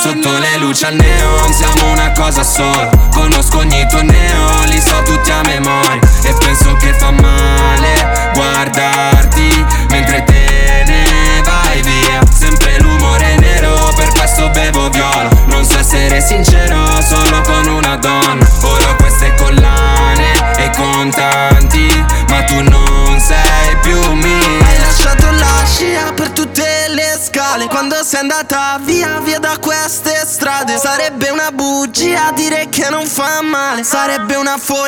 Sotto le luci al neon siamo una cosa sola. Conosco ogni tuo neon, li so tutti a memoria. E penso che fa male guardarti mentre te ne vai via. Sempre l'umore nero, per questo bevo viola. Non so essere sincero solo con una donna. Ora ho queste collane e contanti, ma tu non sei più mia. Hai lasciato la scia per tutte le scale quando sei andata via, via da queste strade. Sarebbe una bugia dire che non fa male, sarebbe una follia